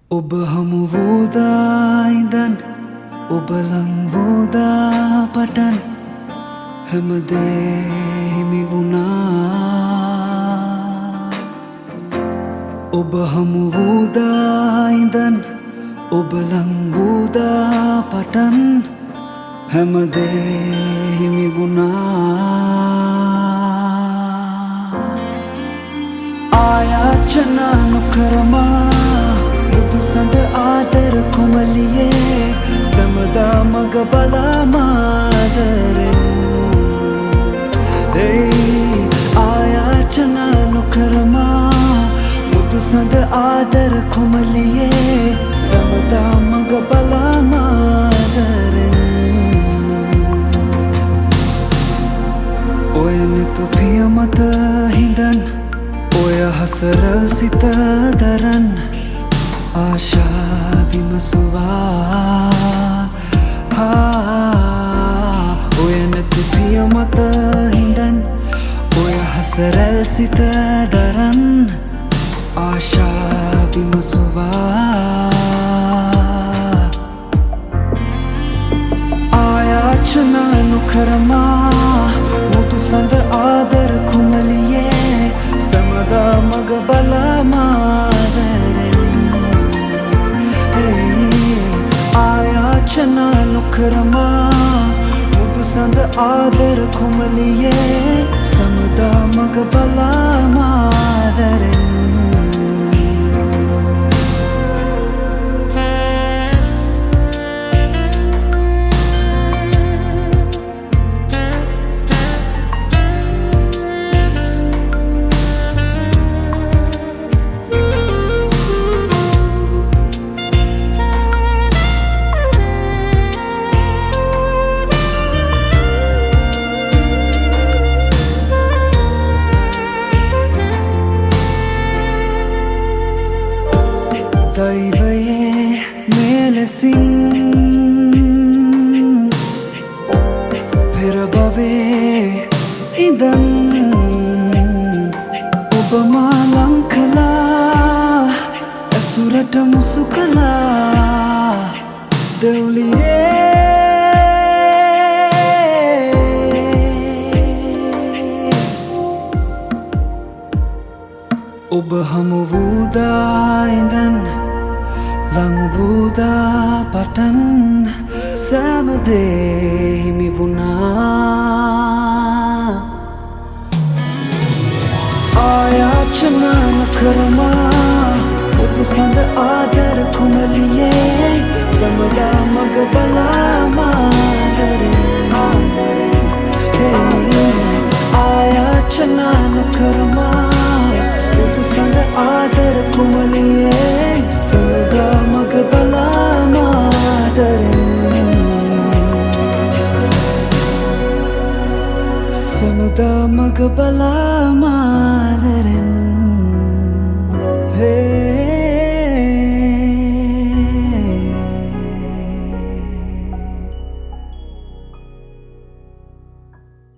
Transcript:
ඔබ හමු වූදා ඉඳන් ඔබ ලං වූදා පටන් හැමදේ හිමි වුණා. ඔබ හමු වූදා ඉඳන් ඔබ ලං වූදා පටන් හැමදේ හිමි වුණා. ආයාචනා නොකරමා සඳ ආදර කොමලියේ සමදා මග බලාමාදරෙන් ආයාචනා නොකරමා මුදු සඳ ආදර කොමලියේ සමදා මග බලාමාදරෙන් ඔය නෙතු පිය මත හිඳන් ඔය හසරල් සිත දරන් ආශා විමසුවා ඔය නැති පිය මත හිඳන් ඔය හසරැල් සිත දරන් ආශා විමසුවා. ආයාචනා නොකරමා මුතු සඳ ආදර කුමලියේ සමදා මග බලාමාදරෙන් ආයාචනා නොකරමා මුදු සඳ ආදර කුමලියේ සමදා මග බලාමාදරෙන් දෛවයේ මෙලෙසින් පෙර භවයේ ඉඳන් ඔබ මා ලං කළා ඇසුරට මුසු කළා දෙව්ලියේ ඔබ හමු වූදා ඉඳන් ලං වූදා පටන් සෑමදේ හිමි වුණා. ආයාචනා නොකරමා මුදු සඳ ආදර කුමලියේ සමදා මග බලාමාදරෙන් ආයාචනා නොකරමා මුදු සඳ ආදර කුමලියේ සමදා මග බලාමාදරෙන් සමදා මග බලාමාදරෙන්